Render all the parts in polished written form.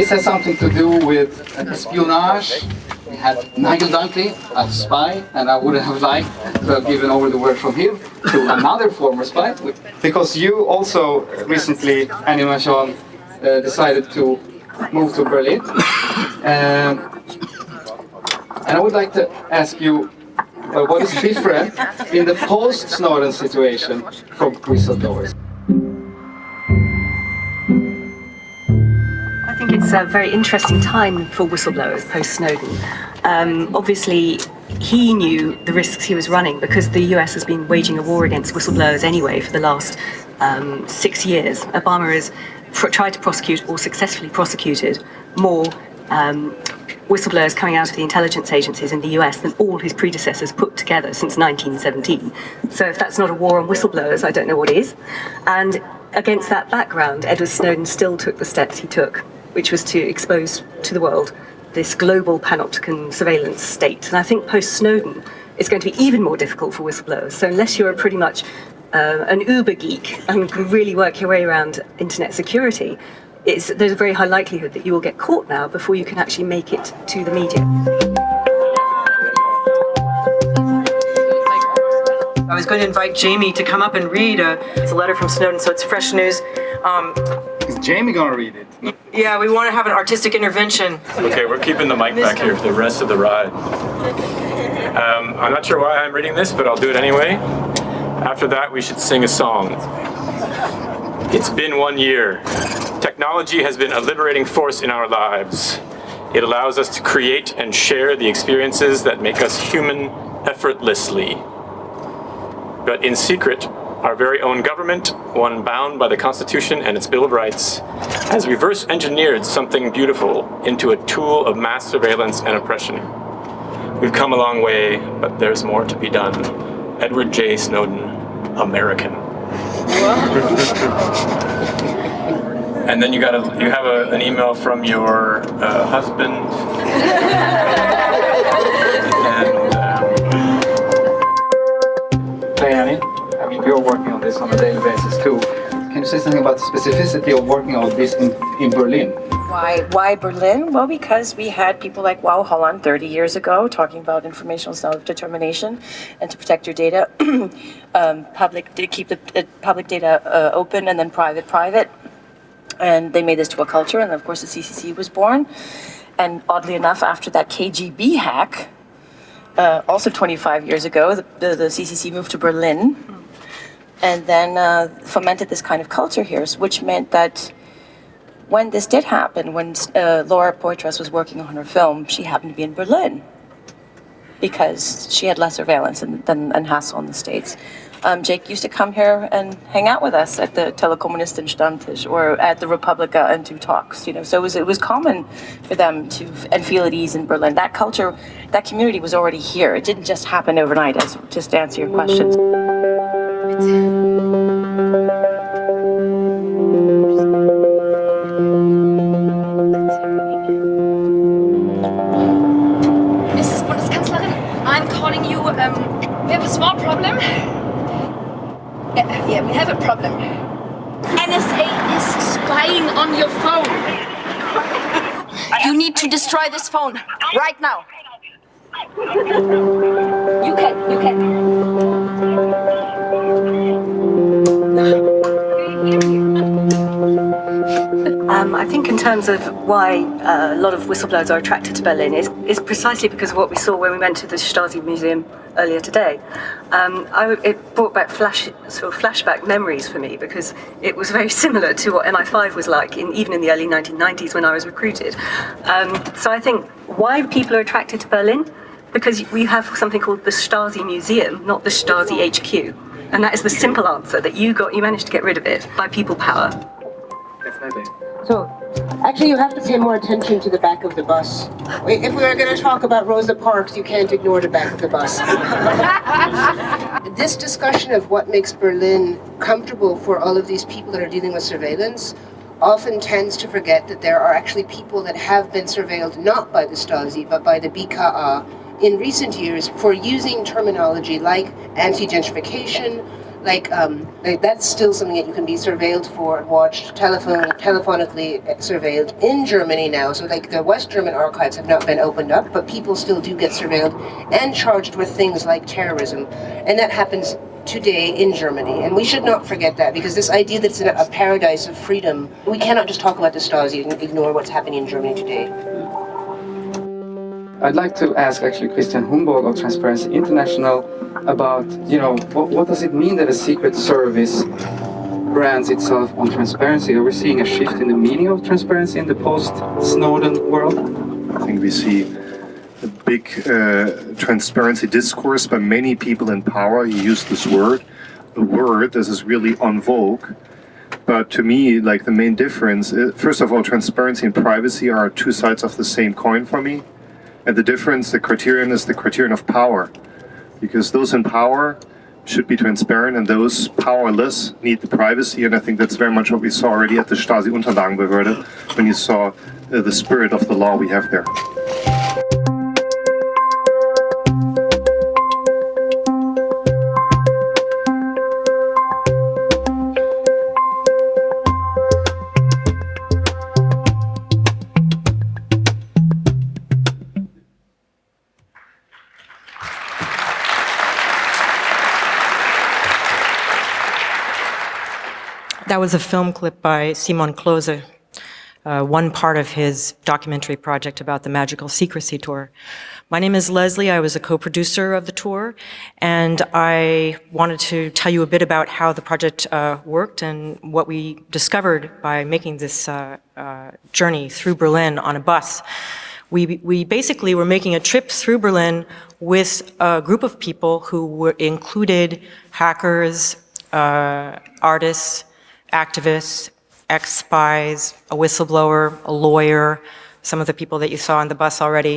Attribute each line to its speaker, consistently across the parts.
Speaker 1: this has something to do with espionage. We had Nigel Dunkley as a spy, and I would have liked to have given over the word from him to another former spy. Because you also recently, Annie Marchand, decided to move to Berlin. And I would like to ask you, what is different in the post-Snowden situation from whistleblowers?
Speaker 2: I think it's a very interesting time for whistleblowers post-Snowden. Obviously, he knew the risks he was running because the US has been waging a war against whistleblowers anyway for the last 6 years. Obama has tried to prosecute or successfully prosecuted more whistleblowers coming out of the intelligence agencies in the US than all his predecessors put together since 1917. So if that's not a war on whistleblowers, I don't know what is. And against that background, Edward Snowden still took the steps he took, which was to expose to the world this global panopticon surveillance state. And I think post-Snowden, it's going to be even more difficult for whistleblowers. So unless you're pretty much an uber geek and can really work your way around internet security, there's a very high likelihood that you will get caught now before you can actually make it to the media.
Speaker 3: I was going to invite Jamie to come up and read it's a letter from Snowden, so it's fresh news.
Speaker 1: Is Jamie gonna read it?
Speaker 3: Yeah, we want to have an artistic intervention.
Speaker 4: Okay, we're keeping the mic back here for the rest of the ride. I'm not sure why I'm reading this, but I'll do it anyway. After that, we should sing a song. It's been 1 year. Technology has been a liberating force in our lives. It allows us to create and share the experiences that make us human effortlessly. But in secret, our very own government, one bound by the Constitution and its Bill of Rights, has reverse engineered something beautiful into a tool of mass surveillance and oppression. We've come a long way, but there's more to be done. Edward J. Snowden, American. And then you have an email from your husband. And
Speaker 1: Annie, I mean, you're working on this on a daily basis too. Can you say something about the specificity of working on this in Berlin?
Speaker 5: Why Berlin? Well, because we had people like Wouw Holland 30 years ago talking about informational self-determination and to protect your data, keep the public data open and then private. And they made this to a culture, and of course the CCC was born. And oddly enough, after that KGB hack, also 25 years ago, the CCC moved to Berlin and then fomented this kind of culture here, which meant that when this did happen, when Laura Poitras was working on her film, she happened to be in Berlin because she had less surveillance and hassle in the States. Jake used to come here and hang out with us at the Telekommunisten Stammtisch or at the Republika and do talks. So it was common for them to feel at ease in Berlin. That culture, that community was already here. It didn't just happen overnight. Just to answer your questions.
Speaker 6: Mrs. Bundeskanzlerin, I'm calling you. We have a small problem. Yeah, we have a problem. NSA is spying on your phone. You need to destroy this phone right now. You can.
Speaker 2: I think in terms of why a lot of whistleblowers are attracted to Berlin is precisely because of what we saw when we went to the Stasi Museum earlier today. It brought back flashback memories for me because it was very similar to what MI5 was like even in the early 1990s when I was recruited. So I think why people are attracted to Berlin, because we have something called the Stasi Museum, not the Stasi HQ. And that is the simple answer, that you managed to get rid of it by people power.
Speaker 1: Definitely.
Speaker 7: So, actually, you have to pay more attention to the back of the bus. If we are going to talk about Rosa Parks, you can't ignore the back of the bus. This discussion of what makes Berlin comfortable for all of these people that are dealing with surveillance often tends to forget that there are actually people that have been surveilled not by the Stasi, but by the BKA in recent years for using terminology like anti-gentrification, like that's still something that you can be surveilled for and watched, telephonically surveilled in Germany now. So like the West German archives have not been opened up, but people still do get surveilled and charged with things like terrorism, and that happens today in Germany. And we should not forget that, because this idea that it's a paradise of freedom, we cannot just talk about the Stasi and ignore what's happening in Germany today.
Speaker 1: I'd like to ask actually Christian Humboldt of Transparency International about, what does it mean that a secret service brands itself on transparency? Are we seeing a shift in the meaning of transparency in the post-Snowden world?
Speaker 8: I think we see a big transparency discourse by many people in power. You use this word, a word that is really en vogue. But to me, like the main difference, first of all, transparency and privacy are two sides of the same coin for me. And the difference, the criterion is the criterion of power. Because those in power should be transparent and those powerless need the privacy. And I think that's very much what we saw already at the Stasi-Unterlagenbehörde when you saw the spirit of the law we have there.
Speaker 3: That was a film clip by Simon Klose, one part of his documentary project about the Magical Secrecy Tour. My name is Leslie. I was a co-producer of the tour, and I wanted to tell you a bit about how the project worked and what we discovered by making this journey through Berlin on a bus. We basically were making a trip through Berlin with a group of people who included hackers, artists, activists, ex-spies, a whistleblower, a lawyer, some of the people that you saw on the bus already,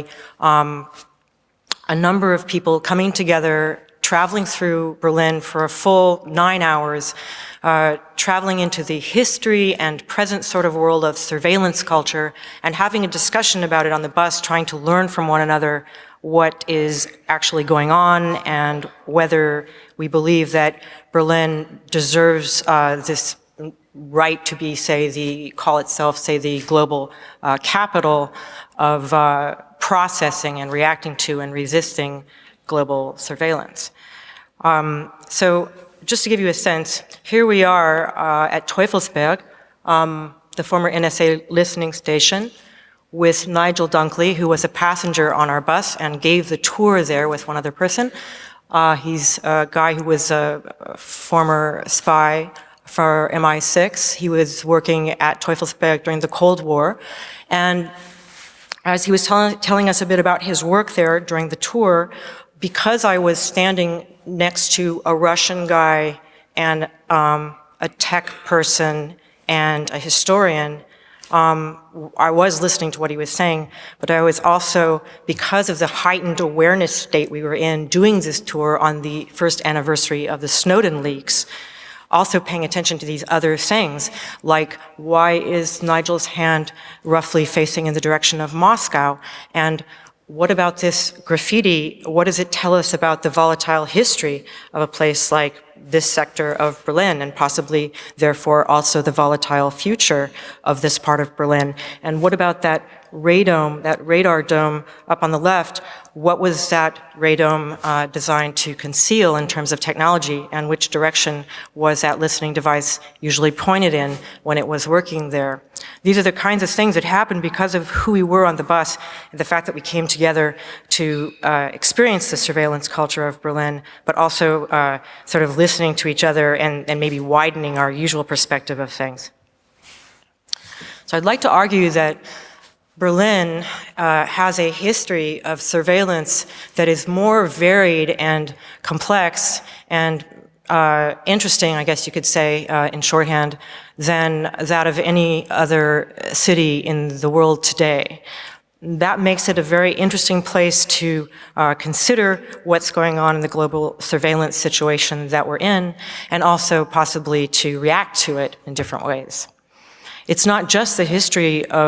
Speaker 3: a number of people coming together, traveling through Berlin for a full 9 hours, traveling into the history and present sort of world of surveillance culture and having a discussion about it on the bus, trying to learn from one another what is actually going on and whether we believe that Berlin deserves this right to be, call itself, the global capital of processing and reacting to and resisting global surveillance. So just to give you a sense, here we are at Teufelsberg, the former NSA listening station, with Nigel Dunkley, who was a passenger on our bus and gave the tour there with one other person. He's a guy who was a former spy for MI6. He was working at Teufelsberg during the Cold War. And as he was telling us a bit about his work there during the tour, because I was standing next to a Russian guy and a tech person and a historian, I was listening to what he was saying, but I was also, because of the heightened awareness state we were in doing this tour on the first anniversary of the Snowden leaks, also paying attention to these other things, like why is Nigel's hand roughly facing in the direction of Moscow? And what about this graffiti? What does it tell us about the volatile history of a place like this sector of Berlin, and possibly, therefore, also the volatile future of this part of Berlin? And what about that radome, that radar dome up on the left? What was that radome designed to conceal in terms of technology, and which direction was that listening device usually pointed in when it was working there? These are the kinds of things that happened because of who we were on the bus, and the fact that we came together to experience the surveillance culture of Berlin, but also sort of listening to each other and maybe widening our usual perspective of things. So I'd like to argue that Berlin has a history of surveillance that is more varied and complex and interesting, I guess you could say, in shorthand, than that of any other city in the world today. That makes it a very interesting place to consider what's going on in the global surveillance situation that we're in, and also possibly to react to it in different ways. It's not just the history of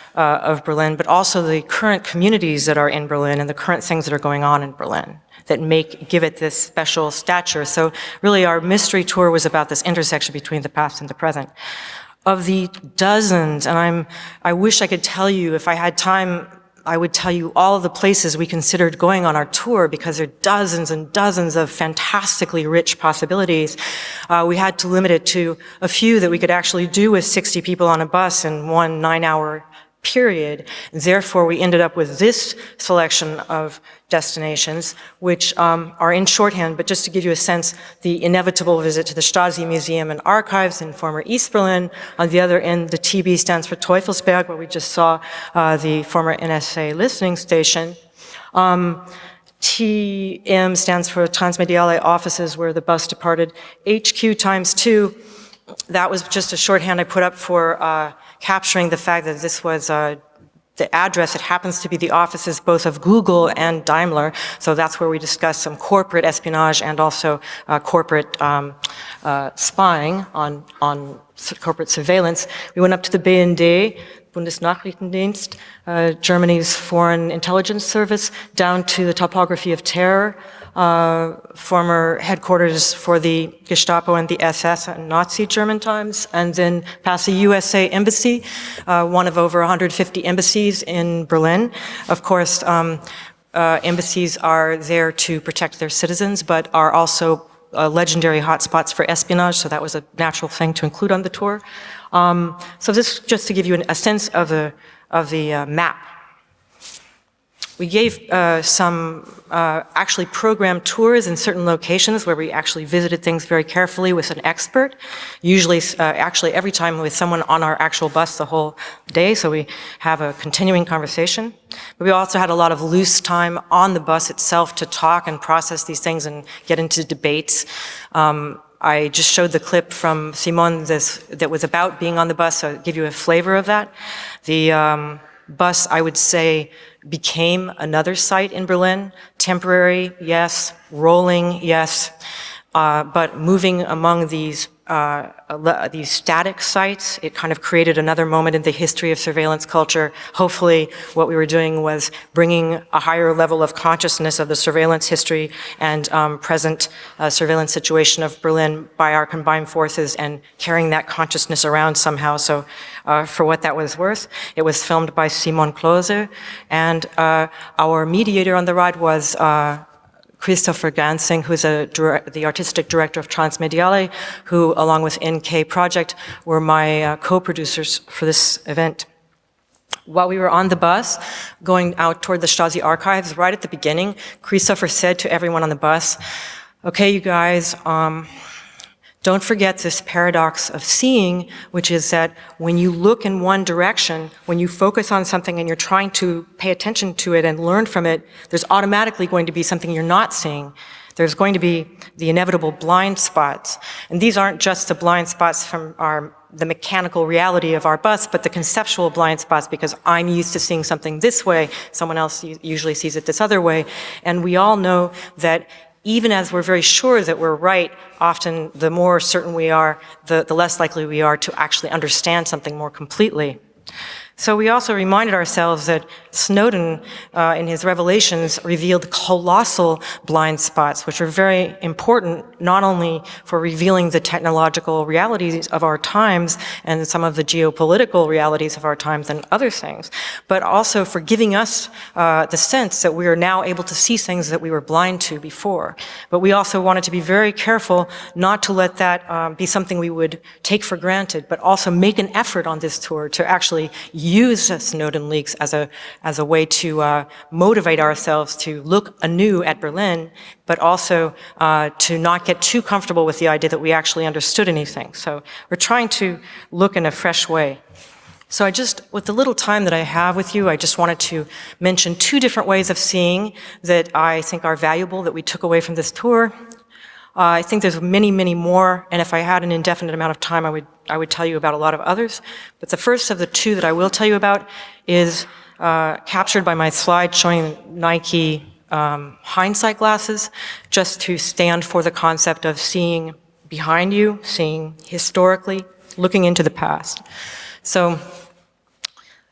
Speaker 3: of Berlin, but also the current communities that are in Berlin and the current things that are going on in Berlin that give it this special stature. So really our mystery tour was about this intersection between the past and the present. Of the dozens, and I wish I could tell you, if I had time, I would tell you all of the places we considered going on our tour, because there are dozens and dozens of fantastically rich possibilities. We had to limit it to a few that we could actually do with 60 people on a bus in one 9-hour period. Therefore, we ended up with this selection of destinations, which are in shorthand, but just to give you a sense, the inevitable visit to the Stasi Museum and Archives in former East Berlin. On the other end, the TB stands for Teufelsberg, where we just saw the former NSA listening station. TM stands for Transmediale Offices, where the bus departed. HQ times 2, that was just a shorthand I put up for capturing the fact that this was the address. It happens to be the offices both of Google and Daimler, so that's where we discussed some corporate espionage and also corporate spying on corporate surveillance. We went up to the BND, Bundesnachrichtendienst, Germany's foreign intelligence service, down to the topography of terror, former headquarters for the Gestapo and the SS in Nazi German times, and then past the USA Embassy, one of over 150 embassies in Berlin. Of course, embassies are there to protect their citizens, but are also legendary hotspots for espionage, so that was a natural thing to include on the tour. So this just to give you a sense of the map. We gave some actually programmed tours in certain locations where we actually visited things very carefully with an expert, usually actually every time with someone on our actual bus the whole day, so we have a continuing conversation. But we also had a lot of loose time on the bus itself to talk and process these things and get into debates. I just showed the clip from Simon that was about being on the bus, so I'll give you a flavor of that. The bus, I would say, became another site in Berlin. Temporary, yes. Rolling, yes. But moving among these static sites, it kind of created another moment in the history of surveillance culture. Hopefully, what we were doing was bringing a higher level of consciousness of the surveillance history and present surveillance situation of Berlin by our combined forces and carrying that consciousness around somehow. So for what that was worth, it was filmed by Simon Klose, and our mediator on the ride was Christopher Gansing, who's the artistic director of Transmediale, who, along with NK Project, were my co-producers for this event. While we were on the bus, going out toward the Stasi archives, right at the beginning, Christopher said to everyone on the bus, okay, you guys, don't forget this paradox of seeing, which is that when you look in one direction, when you focus on something and you're trying to pay attention to it and learn from it, there's automatically going to be something you're not seeing. There's going to be the inevitable blind spots. And these aren't just the blind spots from the mechanical reality of our bus, but the conceptual blind spots, because I'm used to seeing something this way, someone else usually sees it this other way. And we all know that even as we're very sure that we're right, often the more certain we are, the less likely we are to actually understand something more completely. So we also reminded ourselves that Snowden, in his revelations, revealed colossal blind spots, which are very important, not only for revealing the technological realities of our times and some of the geopolitical realities of our times and other things, but also for giving us the sense that we are now able to see things that we were blind to before. But we also wanted to be very careful not to let that be something we would take for granted, but also make an effort on this tour to actually use Snowden leaks as a way to motivate ourselves to look anew at Berlin, but also to not get too comfortable with the idea that we actually understood anything. So we're trying to look in a fresh way. So with the little time that I have with you, I just wanted to mention 2 different ways of seeing that I think are valuable that we took away from this tour. I think there's many, many more, and if I had an indefinite amount of time, I would tell you about a lot of others. But the first of the 2 that I will tell you about is captured by my slide showing Nike hindsight glasses, just to stand for the concept of seeing behind you, seeing historically, looking into the past. So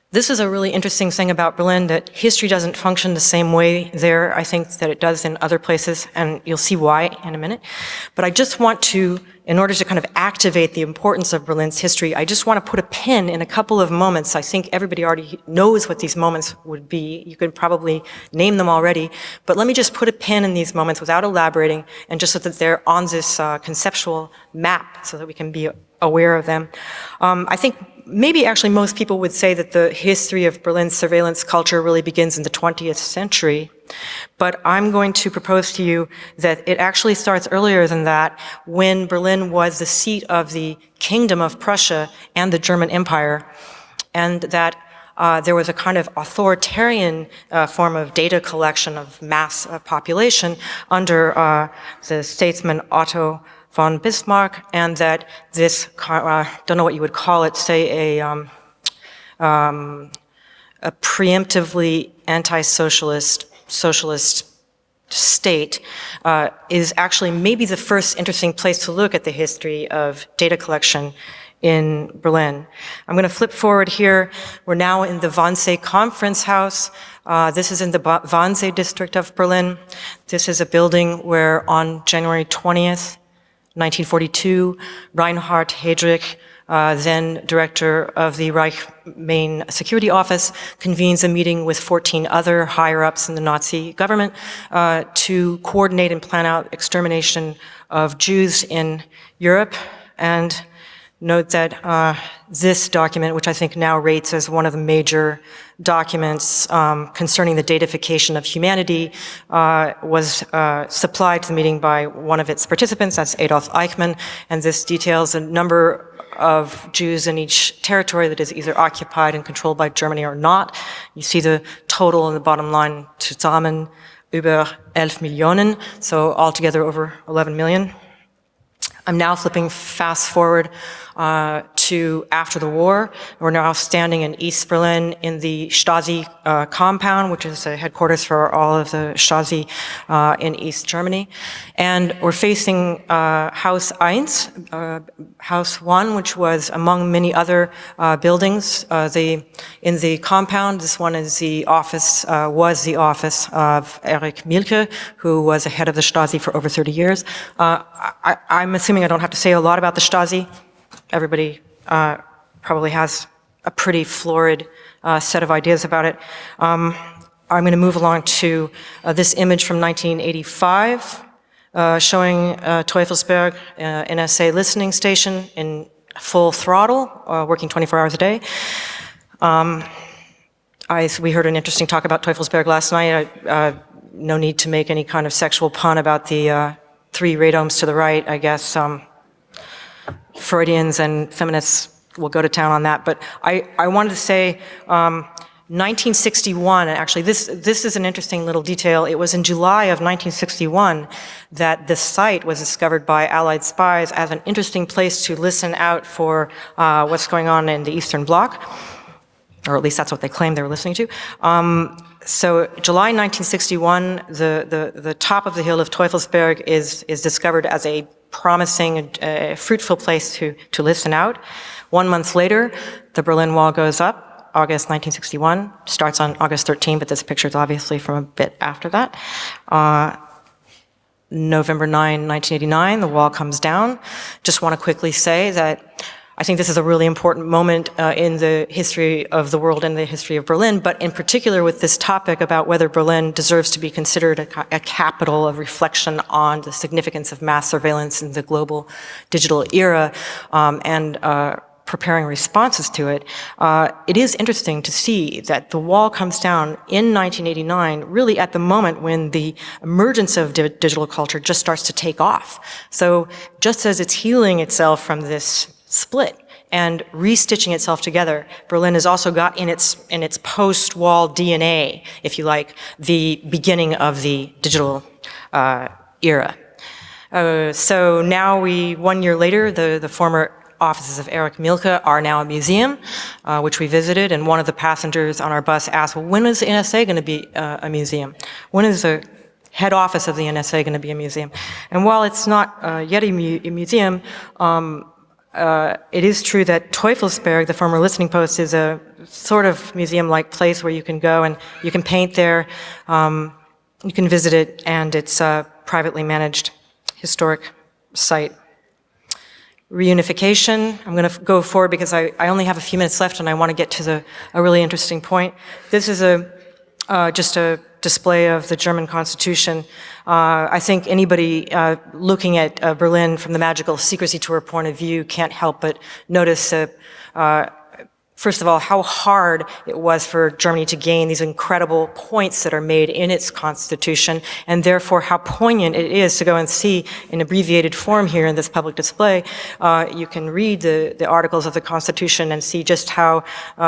Speaker 3: This is a really interesting thing about Berlin, that history doesn't function the same way there, I think, that it does in other places, and you'll see why in a minute. But I just want to, in order to kind of activate the importance of Berlin's history, I just want to put a pin in a couple of moments. I think everybody already knows what these moments would be. You could probably name them already, but let me just put a pin in these moments without elaborating, and just so that they're on this conceptual map so that we can be aware of them. I think maybe actually most people would say that the history of Berlin's surveillance culture really begins in the 20th century. But I'm going to propose to you that it actually starts earlier than that, when Berlin was the seat of the Kingdom of Prussia and the German Empire, and that there was a kind of authoritarian form of data collection of mass population under the statesman Otto von Bismarck, and that this, don't know what you would call it, say a preemptively anti-socialist, socialist state is actually maybe the first interesting place to look at the history of data collection in Berlin. I'm going to flip forward here. We're now in the Wannsee Conference House. This is in the Wannsee district of Berlin. This is a building where on January 20th, 1942, Reinhard Heydrich, then director of the Reich Main Security Office, convenes a meeting with 14 other higher-ups in the Nazi government to coordinate and plan out extermination of Jews in Europe. And note that this document, which I think now rates as one of the major documents concerning the datafication of humanity, was supplied to the meeting by one of its participants, that's Adolf Eichmann, and this details a number of Jews in each territory that is either occupied and controlled by Germany or not. You see the total in the bottom line, zusammen über 11 Millionen, so altogether over 11 million. I'm now flipping fast forward to after the war. We're now standing in East Berlin in the Stasi compound, which is the headquarters for all of the Stasi in East Germany. And we're facing Haus 1, House 1, which was among many other buildings. In the compound, this one is the office, was the office of Erich Mielke, who was the head of the Stasi for over 30 years. I'm assuming I don't have to say a lot about the Stasi. Everybody probably has a pretty florid set of ideas about it. I'm going to move along to this image from 1985, showing Teufelsberg, NSA listening station in full throttle, working 24 hours a day. We heard an interesting talk about Teufelsberg last night. No need to make any kind of sexual pun about the 3 radomes to the right. I guess Freudians and feminists will go to town on that. But I wanted to say 1961, actually this is an interesting little detail. It was in July of 1961 that this site was discovered by Allied spies as an interesting place to listen out for what's going on in the Eastern Bloc, or at least that's what they claimed they were listening to. So July 1961, the top of the hill of Teufelsberg is discovered as a promising, fruitful place to listen out. 1 month later, the Berlin Wall goes up, August 1961, starts on August 13, but this picture is obviously from a bit after that. November 9, 1989, the wall comes down. Just want to quickly say that I think this is a really important moment in the history of the world and the history of Berlin, but in particular with this topic about whether Berlin deserves to be considered a capital of reflection on the significance of mass surveillance in the global digital era, and preparing responses to it. It is interesting to see that the wall comes down in 1989, really at the moment when the emergence of digital culture just starts to take off. So just as it's healing itself from this split and restitching itself together, Berlin has also got in its post-wall DNA, if you like, the beginning of the digital era. So now 1 year later, the former offices of Erich Mielke are now a museum, which we visited, and one of the passengers on our bus asked, well, when is the NSA going to be a museum? When is the head office of the NSA going to be a museum? And while it's not yet a museum, it is true that Teufelsberg, the former listening post, is a sort of museum-like place where you can go and you can paint there, you can visit it, and it's a privately managed historic site. Reunification, I'm going to go forward because I only have a few minutes left and I want to get to a really interesting point. This is just a display of the German Constitution. I think anybody looking at Berlin from the Magical Secrecy Tour point of view can't help but notice, first of all, how hard it was for Germany to gain these incredible points that are made in its constitution, and therefore how poignant it is to go and see in abbreviated form here in this public display. You can read the articles of the Constitution and see just how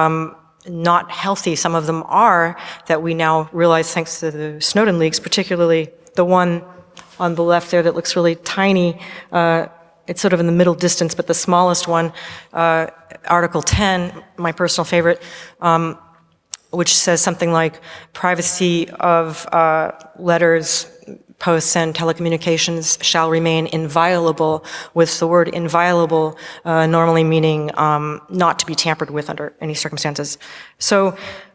Speaker 3: not healthy some of them are, that we now realize thanks to the Snowden leaks, particularly the one on the left there that looks really tiny. It's sort of in the middle distance, but the smallest one, Article 10, my personal favorite, which says something like privacy of letters, posts, and telecommunications shall remain inviolable, with the word inviolable normally meaning not to be tampered with under any circumstances. So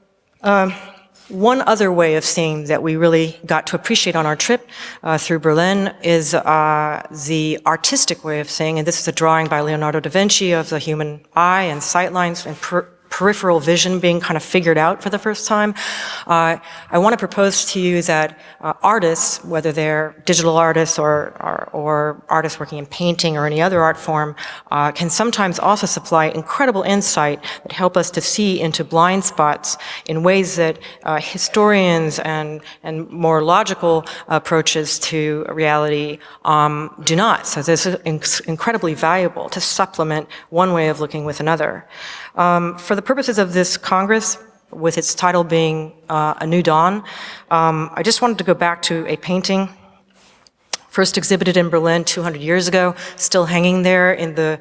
Speaker 3: one other way of seeing that we really got to appreciate on our trip through Berlin is the artistic way of seeing, and this is a drawing by Leonardo da Vinci of the human eye and sight lines and peripheral vision being kind of figured out for the first time. I want to propose to you that artists, whether they're digital artists or artists working in painting or any other art form, can sometimes also supply incredible insight that help us to see into blind spots in ways that historians and more logical approaches to reality do not. So this is incredibly valuable to supplement one way of looking with another. For the purposes of this Congress, with its title being A New Dawn, I just wanted to go back to a painting first exhibited in Berlin 200 years ago, still hanging there in the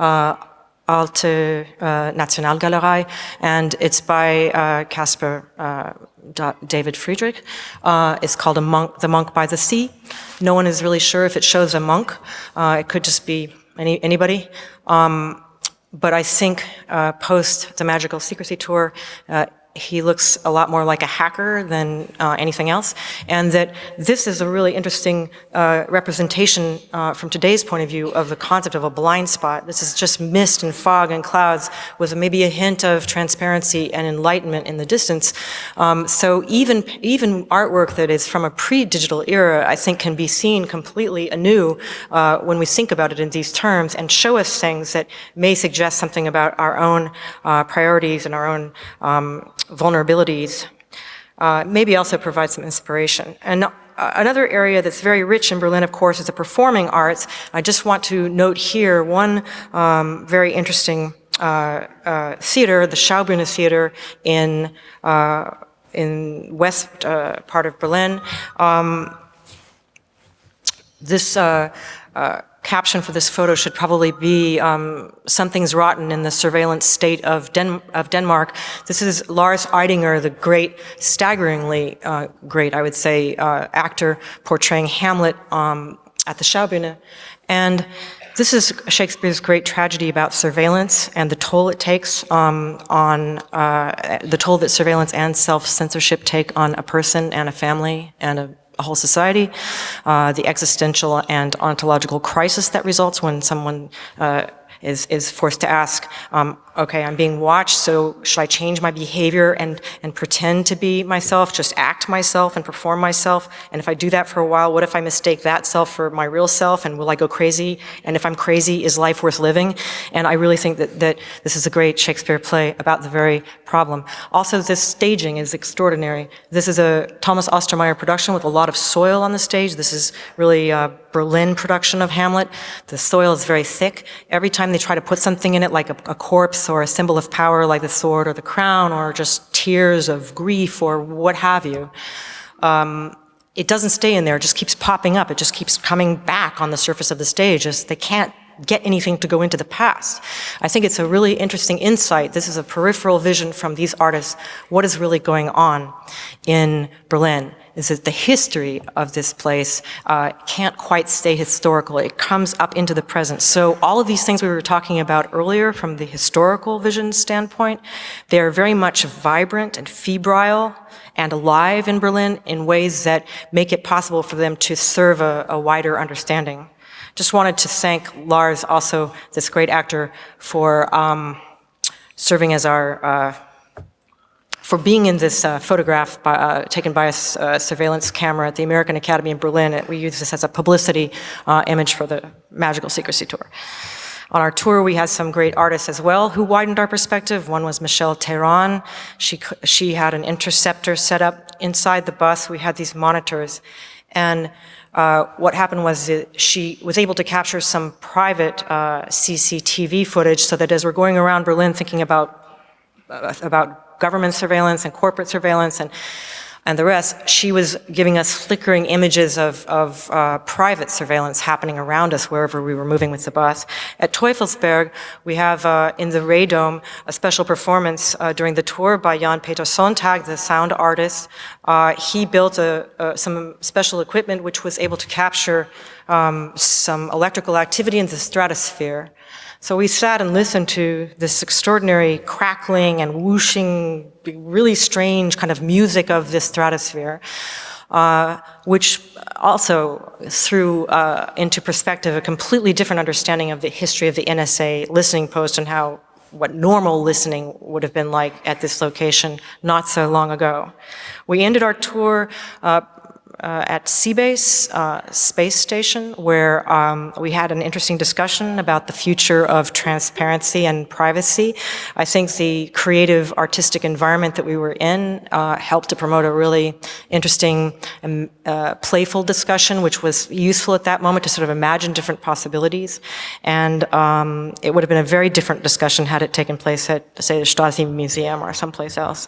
Speaker 3: Alte Nationalgalerie, and it's by Caspar David Friedrich. It's called The Monk by the Sea. No one is really sure if it shows a monk. It could just be anybody. But I think post the Magical Secrecy Tour, he looks a lot more like a hacker than anything else, and that this is a really interesting representation from today's point of view of the concept of a blind spot. This is just mist and fog and clouds with maybe a hint of transparency and enlightenment in the distance. So even artwork that is from a pre-digital era, I think, can be seen completely anew when we think about it in these terms and show us things that may suggest something about our own priorities and our own vulnerabilities, maybe also provide some inspiration. And another area that's very rich in Berlin, of course, is the performing arts. I just want to note here one very interesting theater, the Schaubühne Theater in west part of Berlin. This caption for this photo should probably be "Something's rotten in the surveillance state of Denmark." This is Lars Eidinger, the great, staggeringly great, I would say, actor portraying Hamlet at the Schaubühne. And this is Shakespeare's great tragedy about surveillance and the toll it takes the toll that surveillance and self-censorship take on a person and a family and a whole society, the existential and ontological crisis that results when someone is forced to ask, okay, I'm being watched, so should I change my behavior and pretend to be myself, just act myself and perform myself? And if I do that for a while, what if I mistake that self for my real self, and will I go crazy? And if I'm crazy, is life worth living? And I really think that this is a great Shakespeare play about the very problem. Also, this staging is extraordinary. This is a Thomas Ostermeyer production with a lot of soil on the stage. This is really a Berlin production of Hamlet. The soil is very thick. Every time they try to put something in it, like a corpse or a symbol of power like the sword or the crown, or just tears of grief or what have you, it doesn't stay in there. It just keeps popping up. It just keeps coming back on the surface of the stage. They can't get anything to go into the past. I think it's a really interesting insight. This is a peripheral vision from these artists. What is really going on in Berlin is that the history of this place can't quite stay historical. It comes up into the present. So all of these things we were talking about earlier from the historical vision standpoint, they are very much vibrant and febrile and alive in Berlin in ways that make it possible for them to serve a wider understanding. Just wanted to thank Lars, also this great actor, for serving as our for being in this photograph taken by a surveillance camera at the American Academy in Berlin. We use this as a publicity image for the Magical Secrecy Tour. On our tour, we had some great artists as well who widened our perspective. One was Michelle Tehran. She had an interceptor set up inside the bus. We had these monitors. And what happened was that she was able to capture some private CCTV footage so that as we're going around Berlin thinking about government surveillance and corporate surveillance and the rest, she was giving us flickering images of private surveillance happening around us wherever we were moving with the bus. At Teufelsberg, we have in the Ray Dome a special performance during the tour by Jan-Peter Sontag, the sound artist. He built some special equipment which was able to capture some electrical activity in the stratosphere. So we sat and listened to this extraordinary crackling and whooshing, really strange kind of music of this stratosphere, which also threw into perspective a completely different understanding of the history of the NSA listening post and what normal listening would have been like at this location not so long ago. We ended our tour at Seabase space station, where we had an interesting discussion about the future of transparency and privacy. I think the creative artistic environment that we were in helped to promote a really interesting and playful discussion, which was useful at that moment to sort of imagine different possibilities. And it would have been a very different discussion had it taken place at, say, the Stasi Museum or someplace else.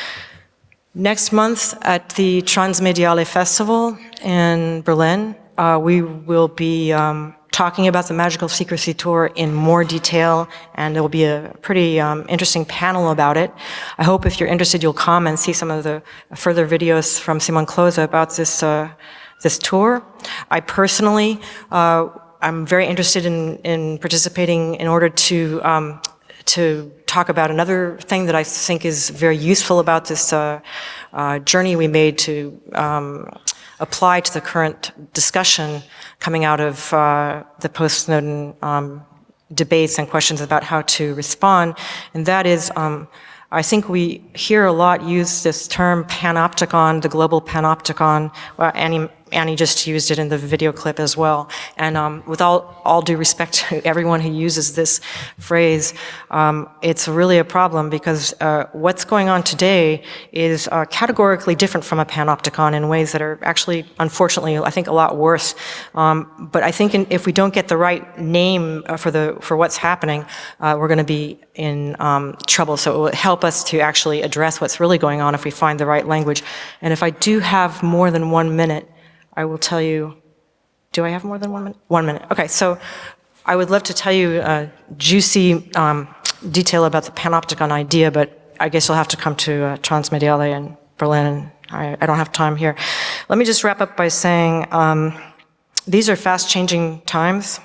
Speaker 3: Next month at the Transmediale Festival in Berlin, we will be talking about the Magical Secrecy Tour in more detail, and there will be a pretty interesting panel about it. I hope if you're interested, you'll come and see some of the further videos from Simon Klose about this tour. I personally, I'm very interested in participating in order to talk about another thing that I think is very useful about this journey we made to apply to the current discussion coming out of the post-Snowden debates and questions about how to respond. And that is, I think we hear a lot use this term panopticon, the global panopticon. Well, Annie just used it in the video clip as well. And with all due respect to everyone who uses this phrase, it's really a problem because what's going on today is categorically different from a panopticon in ways that are actually, unfortunately, I think a lot worse. But I think if we don't get the right name for what's happening, we're going to be in trouble. So it will help us to actually address what's really going on if we find the right language. And if I do have more than 1 minute, I will tell you, do I have more than 1 minute? 1 minute. Okay, so I would love to tell you a juicy detail about the panopticon idea, but I guess you'll have to come to Transmediale in Berlin. I don't have time here. Let me just wrap up by saying these are fast-changing times.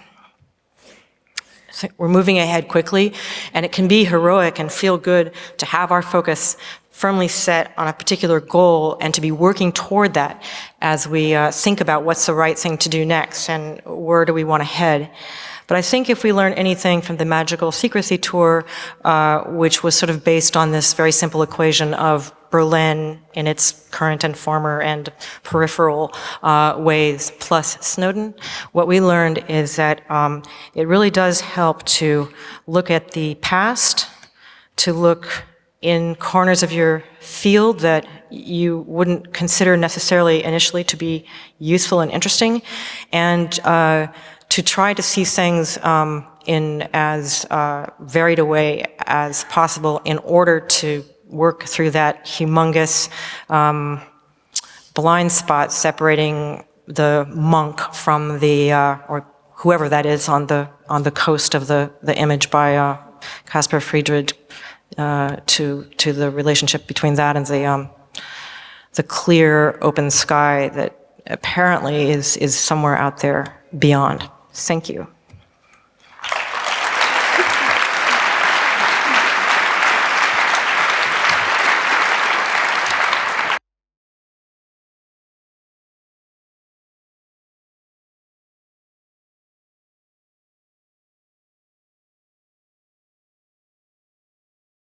Speaker 3: We're moving ahead quickly, and it can be heroic and feel good to have our focus firmly set on a particular goal and to be working toward that as we think about what's the right thing to do next and where do we want to head. But I think if we learn anything from the Magical Secrecy Tour, which was sort of based on this very simple equation of Berlin in its current and former and peripheral ways plus Snowden, what we learned is that it really does help to look at the past, to look in corners of your field that you wouldn't consider necessarily initially to be useful and interesting, and to try to see things in as varied a way as possible in order to work through that humongous blind spot separating the monk from the, or whoever that is on the coast of the image by Caspar Friedrich, to the relationship between that and the clear open sky that apparently is somewhere out there beyond. Thank you.